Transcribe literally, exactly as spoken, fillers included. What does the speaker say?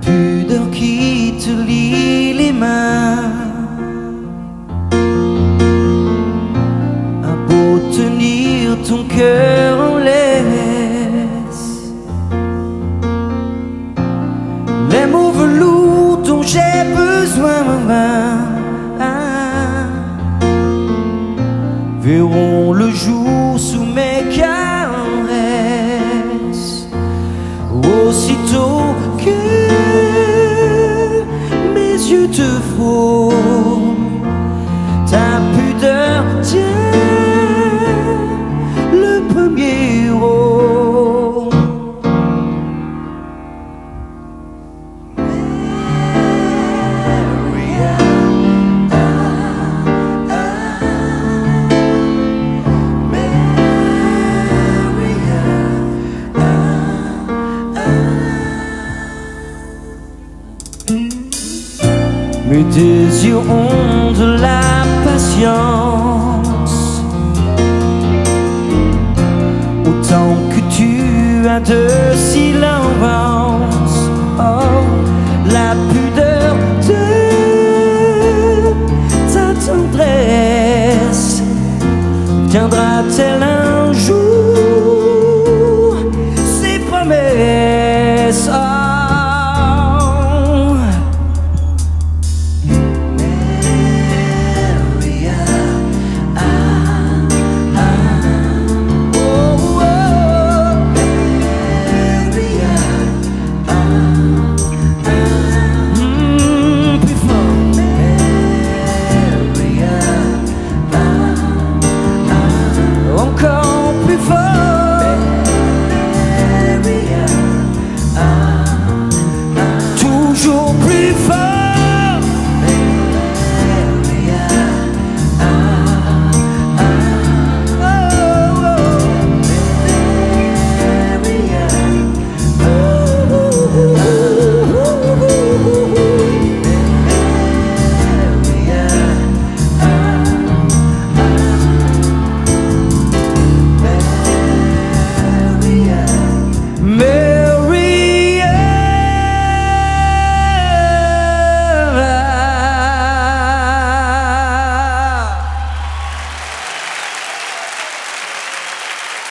pudeur qui te lie les mains, a beau tenir ton cœur en laisse. Les mots velours dont j'ai besoin verront le jour sous mes caresses. Aussitôt que mes yeux te frôlent, ta pudeur tient le premier rôle. Mes désirs ont de la patience, autant que tu as de silence. Oh, la pudeur de ta tendresse viendra